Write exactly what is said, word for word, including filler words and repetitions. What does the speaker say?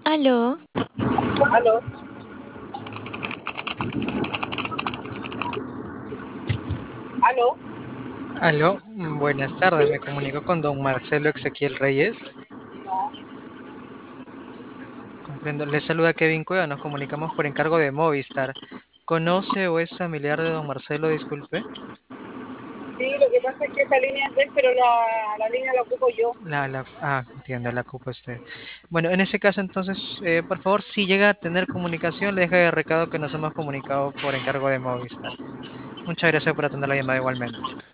Aló, Aló, aló, Aló, mm, buenas tardes. Me comunico con don Marcelo Ezequiel Reyes. Comprendo. Le saluda Kevin Cueva. Nos comunicamos por encargo de Movistar. ¿Conoce o es familiar de don Marcelo? Disculpe. sí, lo que pasa es que esa línea es de él, pero la, la línea la ocupo yo. La, la, ah, entiendo, la ocupa usted. Bueno, en ese caso, entonces, eh, por favor, si llega a tener comunicación, le deja de recado que nos hemos comunicado por encargo de Movistar. Muchas gracias por atender la llamada igualmente.